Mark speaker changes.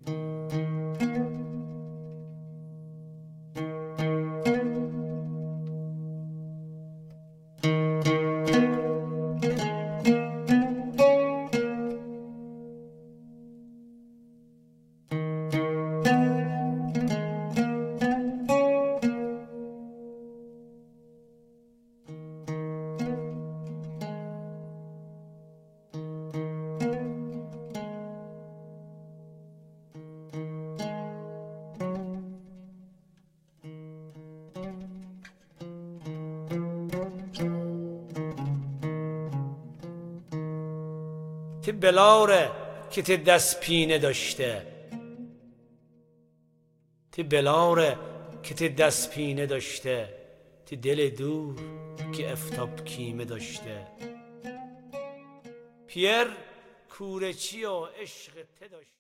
Speaker 1: تی بلاره که تی دست پینه داشته، تی بلاره که تی دست پینه داشته، تی دل دور که افتاب کیمه داشته. پیر کورچی و عشق ته داشته.